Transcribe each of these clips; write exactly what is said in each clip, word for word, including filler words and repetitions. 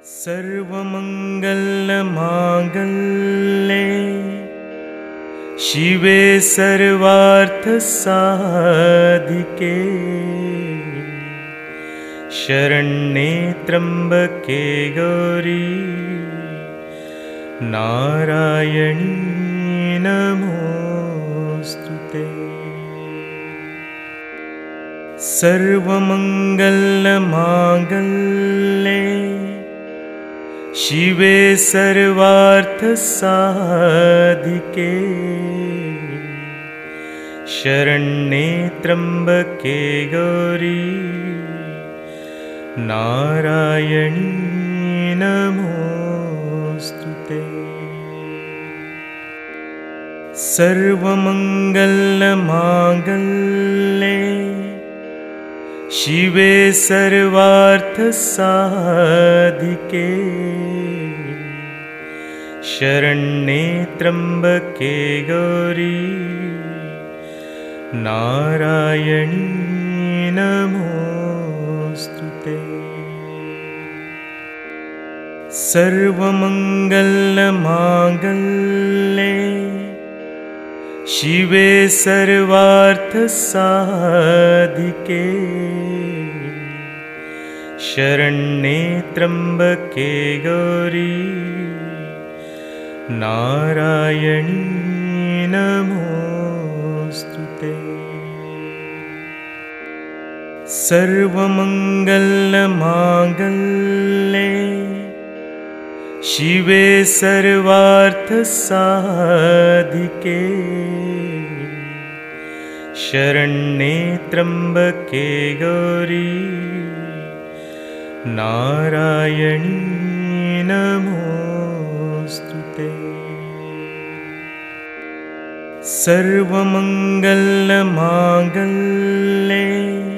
सर्वमङ्गलमाङ्गल्ये शिवे सर्वार्थसाधिके शरण्ये त्र्यम्बके गौरी नारायणी नमोऽस्तुते। सर्वमङ्गलमाङ्गल्ये शिवे सर्वार्थसाधिके शरण्ये त्र्यम्बके गौरी नारायणी नमोऽस्तुते। सर्वमङ्गलमाङ्गल्ये शिवे सर्वार्थसाधिके शरण्ये त्र्यम्बके गौरी नारायणी नमोऽस्तुते। सर्वमङ्गलमाङ्गल्ये शिवे सर्वार्थसाधिके शरण्ये त्र्यम्बके गौरी नारायणी नमोऽस्तुते। सर्वमङ्गलमाङ्गल्ये शिवे सर्वार्थसाधिके शरण्ये त्र्यम्बके गौरी नारायणी नमोऽस्तुते। सर्वमङ्गलमाङ्गल्ये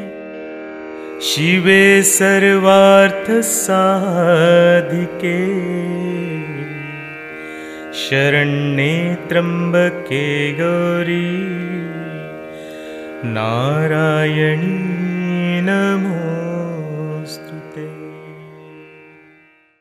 शिवे सर्वार्थसाधिके शरण्ये त्र्यम्बके गौरी नारायणी नमोऽस्तुते।